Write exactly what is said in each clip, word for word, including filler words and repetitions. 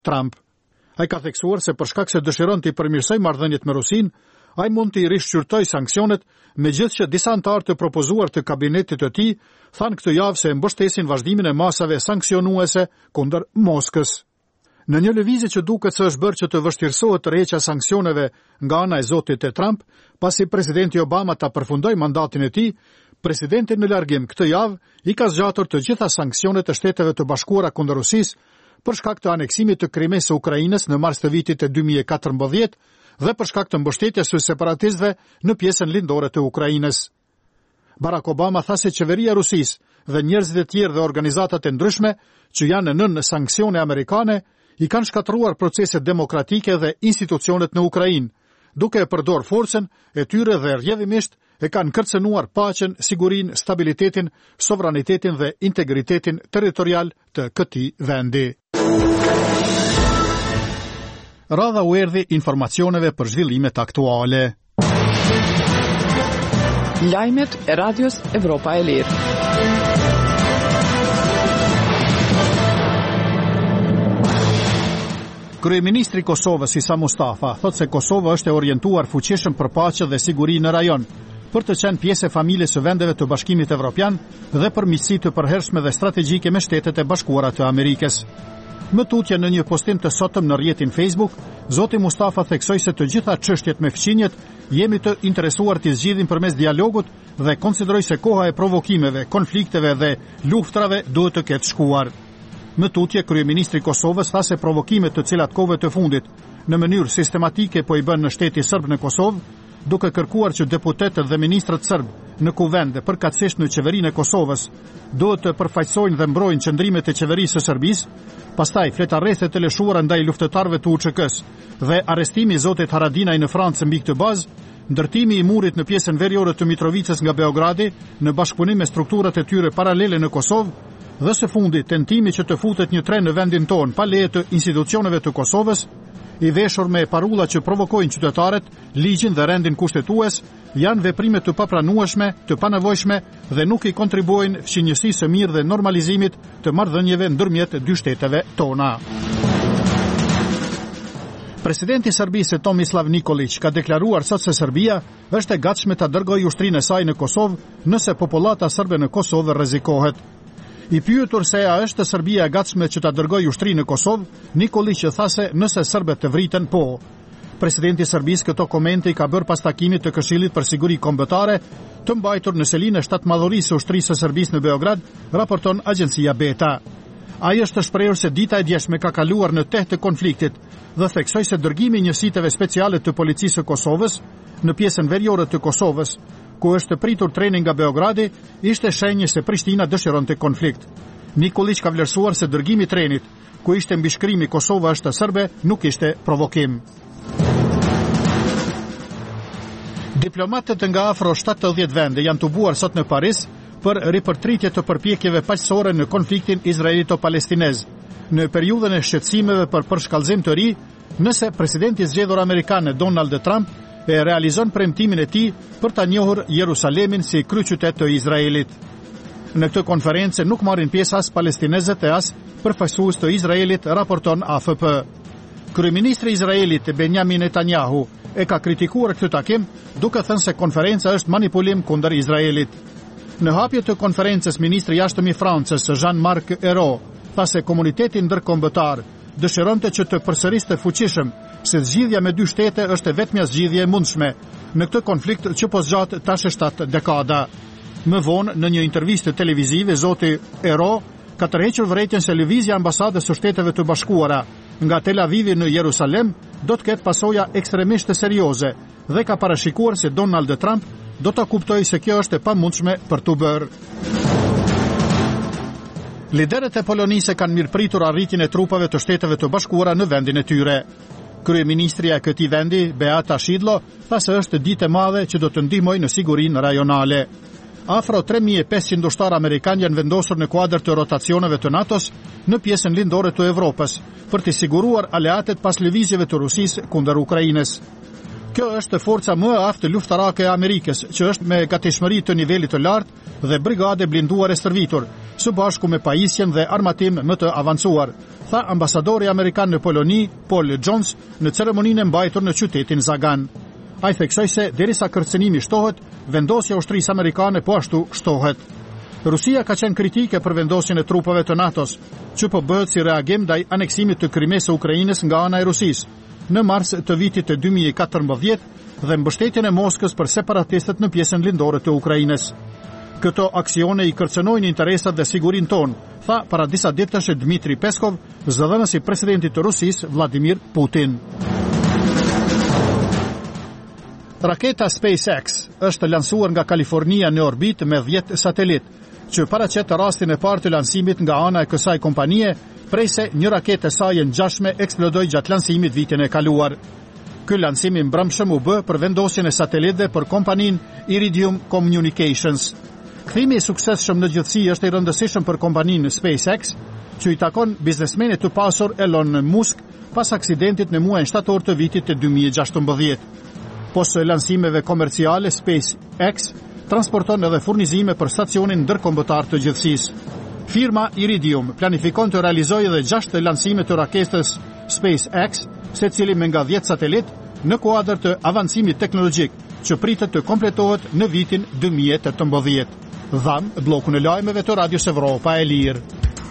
Trump. Ai ka theksuar se për shkak se dëshiron të përmirësojë marrëdhëniet me Rusinë, ai mund të rishqyrtojë sanksionet, megjithëse disa anëtarë të propozuar të kabinetit të tij thanë këtë javë se mbështesin vazhdimin e masave sanksionuese kundër Moskës. Në një lëvizje që duket se është bërë që të vështirësohet tërheqja e sanksione nga ana e zotit e Trump, pasi presidenti Obama ta përfundoi mandatin e tij, presidenti në largim këtë javë i ka zgjatur të gjitha sanksionet e Shteteve të Bashkuara kundër Rusisë për shkak të aneksimit të Krimes së Ukrainës në mars të vitit e dy mijë e katërmbëdhjetë dhe për shkak të mbështetjes së separatistëve në pjesën lindore të Ukrainës. Barack Obama tha se qeveria e Rusisë dhe njerëzit e tjerë dhe organizatat e ndryshme që janë nën sanksione amerikane i kanë shkatëruar proceset demokratike dhe institucionet në Ukrainë, duke e përdor forcën e tyre dhe rrjedhimisht e kanë kërcënuar paqen, sigurinë, stabilitetin, sovranitetin dhe integritetin territorial të këtij vendi. Radha u erdhi informacioneve për zhvillimet aktuale. Lajmet e Radios Evropa e Lirë. Kryeministri i Kosovës Isa Mustafa thotë se Kosova është e orientuar fuqishëm për paqe dhe siguri në rajon, për të qenë pjesë e familjes së vendeve të Bashkimit Evropian dhe për miqësi të përhershme dhe strategjike me Shtetet e Bashkuara të Amerikës. Më tutje në një postim të sotëm në rrjetin Facebook, zoti Mustafa theksoi se të gjitha çështjet me fqinjet jemi të interesuar të zgjidhim përmes dialogut dhe konsideroi se koha e provokimeve, konflikteve dhe luftrave duhet të ketë shkuar. Më tutje, kryeministri i Kosovës tha se provokimet të cilat kohëve të fundit në mënyrë sistematike po i bën në shteti serb në Kosovë, duke kërkuar që deputetët dhe ministrat serb në kuvend dhe përkatësisht në qeverinë e Kosovës duhet të përfaqësojnë dhe mbrojnë qëndrimet e qeverisë së Serbisë, pastaj fletarrethët e lëshuara ndaj luftëtarëve të U Ç K-s dhe arrestimi i zotit Haradinaj në Francë mbi këtë bazë, ndërtimi i murit në pjesën veriore të Mitrovicës nga Beogradi në bashkëpunim me strukturat e tyre paralele në Kosovë, dhe së fundi tentimi që të futet një tren në vendin tonë pa leje të institucioneve të Kosovës, i veshur me parulla që provokojnë qytetarët, ligjin dhe rendin kushtetues, janë veprime të papranueshme, të panevojshme dhe nuk i kontribuojnë fqinjësisë së mirë dhe normalizimit të marrëdhënieve ndërmjet dy shteteve tona. Presidenti i Serbisë Tomislav Nikolić ka deklaruar sot se Serbia është e gatshme ta dërgojë ushtrinë e saj në Kosovë nëse popullata serbe në Kosovë rrezikohet. I pyetur se a është Serbia e gatshme që ta dërgojë ushtrinë në Kosovë, Nikolić tha se nëse serbët të vriten, po. Presidenti i Serbisë këto komente i ka bërë pas takimit të Këshillit për Siguri Kombëtare, të mbajtur në selinë e shtatmadhërisë së ushtrisë së Serbisë në Beograd, raporton agjencia Beta. Ai është shprehur se dita e djeshme ka kaluar në teh të konfliktit dhe theksoi se dërgimi i njësiteve speciale të policisë së Kosovës në pjesën veriore të Kosovës, ku është pritur treni nga Beogradi, ishte shenjë se Prishtina dëshironte konflikt. Nikolić ka vlerësuar se dërgimi i trenit, ku ishte mbishkrimi Kosova është serbe, nuk ishte provokim. Diplomatët nga afro shtatëdhjetë vende janë tubuar sot në Paris për ripërtritje të përpjekjeve paqësore në konfliktin izraelito-palestinez, në periudhën e shqetësimeve për përshkallëzim të ri, nëse presidenti i zgjedhur amerikan Donald Trump e realizon premtimin e tij për ta njohur Jerusalemin si kryeqytet të Izraelit. Në këtë konferencë nuk marrin pjesë as palestinezët e as përfaqësues të Izraelit, raporton A F P. Kryeministri i Izraelit Benjamin Netanyahu e ka kritikuar këtë takim, duke thënë se konferenca është manipulim kundër Izraelit. Në hapje të konferencës, ministri i jashtëm i Francës Jean-Marc Ayrault tha se komuniteti ndërkombëtar dëshironte që të përsëriste fuqishëm se zgjidhja me dy shtete është e vetmja zgjidhje e mundshme në këtë konflikt që po zgjat tash shtatë dekada. Më vonë, në një intervistë televizive, zoti Ayrault ka tërhequr vërejtjen se lëvizja e ambasadës së Shteteve të Bashkuara nga Tel Avivi në Jerusalem do të ketë pasoja ekstremisht të serioze dhe ka parashikuar se Donald Trump do ta kuptojë se kjo është e pamundshme për t'u bërë. Liderët e Polonisë kanë mirëpritur arritjen e trupave të Shteteve të Bashkuara në vendin e tyre. Kryeministria e këtij vendi, Beata Szydło, tha se është ditë e madhe që do të ndihmojë në sigurinë rajonale. Afro tre mijë e pesëqind ushtarë amerikanë janë vendosur në kuadër të rotacioneve të NATO-s në pjesën lindore të Evropës për të siguruar aleatet pas lëvizjeve të Rusisë kundër Ukrainës. Kjo është forca më e aftë luftarake e Amerikës, që është me gatishmëri të nivelit të lartë dhe brigade blinduare stërvitur, së bashku me pajisjen dhe armatim më të avancuar, tha ambasadori amerikan në Poloni, Paul Jones, në ceremoninë e mbajtur në qytetin Zagan. Ai theksoi se derisa kërcënimi shtohet, vendosja e ushtrisë amerikane po ashtu shtohet. Rusia ka qenë kritike për vendosjen e trupave të NATO-s, që po bëhet si reagim ndaj aneksimit të Krimes së Ukrainës nga ana e Rusisë në mars të vitit të dy mijë e katërmbëdhjetë dhe mbështetjen e Moskës për separatistët në pjesën lindore të Ukrainës. Këto aksione i kërcënojnë interesat dhe sigurinë tonë, tha para disa ditësh Dmitri Peskov, zëdhënësi i presidentit të Rusisë Vladimir Putin. Raketa SpaceX është lansuar nga Kalifornia në orbit me dhjetë satelit, që paraqet rastin e parë të lansimit nga ana e kësaj kompanie, prej se një raketë e saj e ngjashme eksplodoi gjatë lansimit vitin e kaluar. Ky lansim i mbrëmshëm u bë për vendosjen e satelitëve për kompaninë Iridium Communications. Kthimi i suksesshëm në gjithësi është i rëndësishëm për kompaninë SpaceX, që i takon biznesmenit të pasur Elon Musk pas aksidentit në muajin shtator të vitit të dy mijë e gjashtëmbëdhjetë. Pas lansimeve komerciale, SpaceX transporton edhe furnizime për stacionin ndërkombëtar të gjithësisë. Firma Iridium planifikon të realizojë edhe gjashtë lansime të raketës SpaceX, secili me nga dhjetë satelit, në kuadër të avancimit teknologjik, që pritet të kompletohet në vitin dy mijë e tetëmbëdhjetë. Dham bllokun e lajmeve të Radios Evropa e Lirë.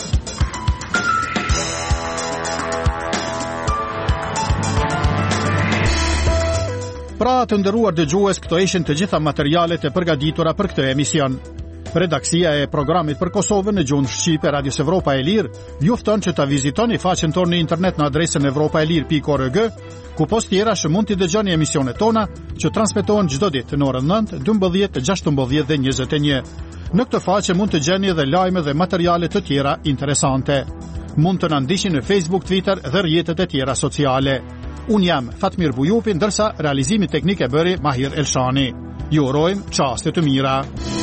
Pra të nderuar dëgjues, këto ishin të gjitha materialet e përgatitura për këtë emision. Redaksia e programit për Kosovën në gjuhën shqipe Radios Evropa e Lirë ju fton që ta vizitoni faqen tonë në internet në adresën evropaelir pikë org, ku post tjera që mund t'i dëgjoni emisionet tona që transmetohen çdo ditë në orën nëntë, dymbëdhjetë, gjashtëmbëdhjetë dhe njëzet e një. Në këtë faqe mund të gjeni edhe lajme dhe materiale të tjera interesante. Mund të na ndiqni në Facebook, Twitter dhe rrjetet e tjera sociale. Unë jam Fatmir Bujupi, ndërsa realizimi teknik e bëri Mahir Elshani. Ju urojmë çaste të mira.